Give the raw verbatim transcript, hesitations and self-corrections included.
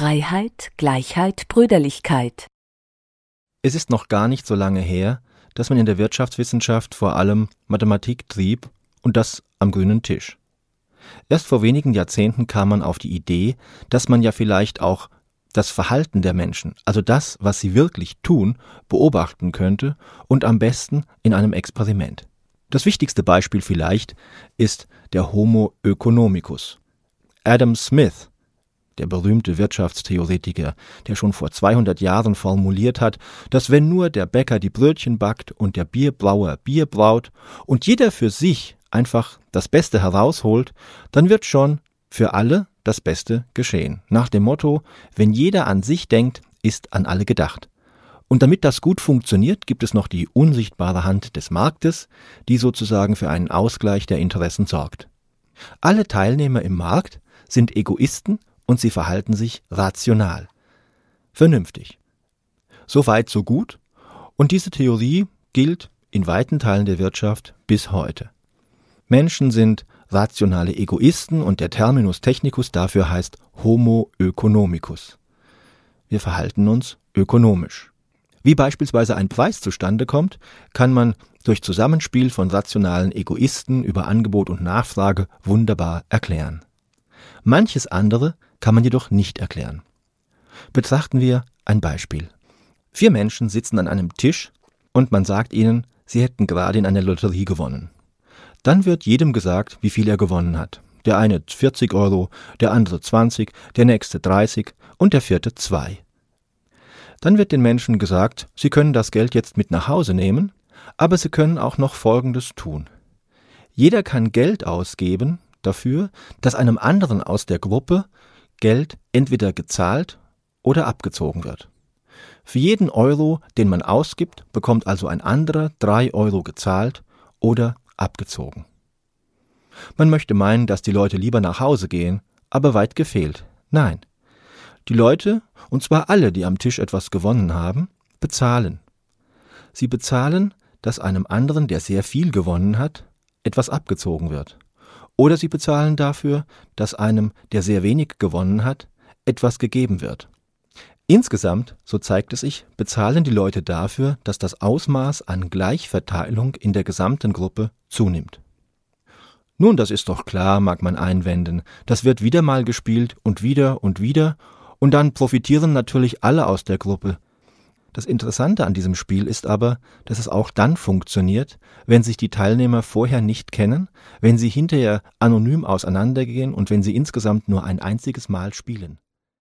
Freiheit, Gleichheit, Brüderlichkeit. Es ist noch gar nicht so lange her, dass man in der Wirtschaftswissenschaft vor allem Mathematik trieb und das am grünen Tisch. Erst vor wenigen Jahrzehnten kam man auf die Idee, dass man ja vielleicht auch das Verhalten der Menschen, also das, was sie wirklich tun, beobachten könnte und am besten in einem Experiment. Das wichtigste Beispiel vielleicht ist der Homo economicus. Adam Smith, der berühmte Wirtschaftstheoretiker, der schon vor zweihundert Jahren formuliert hat, dass wenn nur der Bäcker die Brötchen backt und der Bierbrauer Bier braut und jeder für sich einfach das Beste herausholt, dann wird schon für alle das Beste geschehen. Nach dem Motto, wenn jeder an sich denkt, ist an alle gedacht. Und damit das gut funktioniert, gibt es noch die unsichtbare Hand des Marktes, die sozusagen für einen Ausgleich der Interessen sorgt. Alle Teilnehmer im Markt sind Egoisten und sie verhalten sich rational. Vernünftig. So weit, so gut. Und diese Theorie gilt in weiten Teilen der Wirtschaft bis heute. Menschen sind rationale Egoisten und der Terminus technicus dafür heißt Homo economicus. Wir verhalten uns ökonomisch. Wie beispielsweise ein Preis zustande kommt, kann man durch Zusammenspiel von rationalen Egoisten über Angebot und Nachfrage wunderbar erklären. Manches andere kann man jedoch nicht erklären. Betrachten wir ein Beispiel. Vier Menschen sitzen an einem Tisch und man sagt ihnen, sie hätten gerade in einer Lotterie gewonnen. Dann wird jedem gesagt, wie viel er gewonnen hat. Der eine vierzig Euro, der andere zwanzig, der nächste dreißig und der vierte zwei. Dann wird den Menschen gesagt, sie können das Geld jetzt mit nach Hause nehmen, aber sie können auch noch Folgendes tun. Jeder kann Geld ausgeben dafür, dass einem anderen aus der Gruppe Geld entweder gezahlt oder abgezogen wird. Für jeden Euro, den man ausgibt, bekommt also ein anderer drei Euro gezahlt oder abgezogen. Man möchte meinen, dass die Leute lieber nach Hause gehen, aber weit gefehlt. Nein. Die Leute, und zwar alle, die am Tisch etwas gewonnen haben, bezahlen. Sie bezahlen, dass einem anderen, der sehr viel gewonnen hat, etwas abgezogen wird. Oder sie bezahlen dafür, dass einem, der sehr wenig gewonnen hat, etwas gegeben wird. Insgesamt, so zeigt es sich, bezahlen die Leute dafür, dass das Ausmaß an Gleichverteilung in der gesamten Gruppe zunimmt. Nun, das ist doch klar, mag man einwenden. Das wird wieder mal gespielt und wieder und wieder und dann profitieren natürlich alle aus der Gruppe. Das Interessante an diesem Spiel ist aber, dass es auch dann funktioniert, wenn sich die Teilnehmer vorher nicht kennen, wenn sie hinterher anonym auseinandergehen und wenn sie insgesamt nur ein einziges Mal spielen.